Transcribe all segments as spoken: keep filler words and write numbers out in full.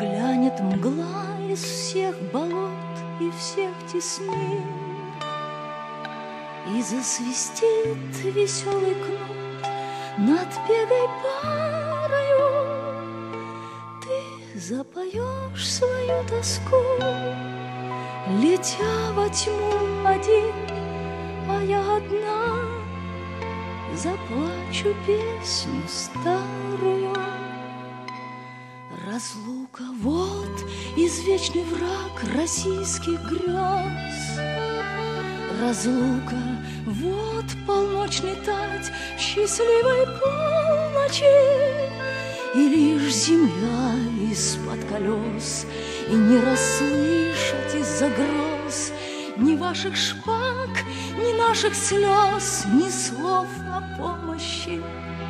Глянет мгла из всех болот и всех теснин, и засвистит веселый кнут над пегой парою. Ты запоешь свою тоску, летя во тьму один, а я одна заплачу песню старую. Разлука — вот извечный враг российских грез. Разлука — вот полночный тать счастливой полночи. И лишь земля из-под колес, и не расслышать из-за гроз ни ваших шпаг, ни наших слез, ни слов о помощи.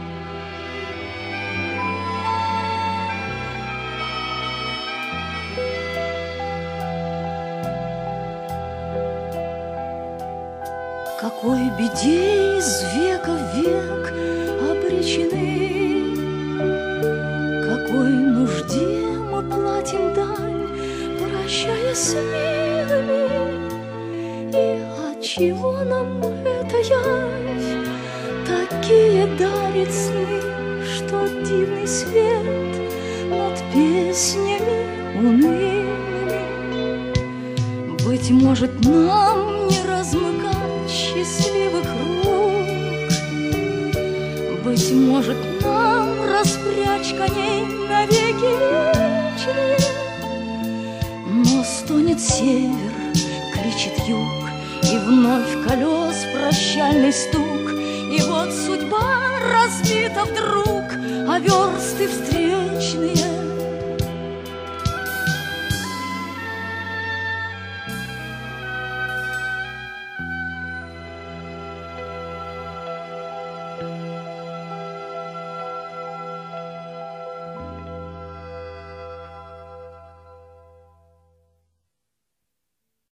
Какой беде из века в век обречены, какой нужде мы платим дань, прощаясь с милыми. И отчего нам эта явь такие дарит сны, что дивный свет над песнями унылыми? Быть может, нам не размыкать счастливых рук, быть может, нам распрячь коней навеки вечные. Но стонет север, кричит юг, и вновь колес прощальный стук. И вот судьба разбита вдруг, а версты встречные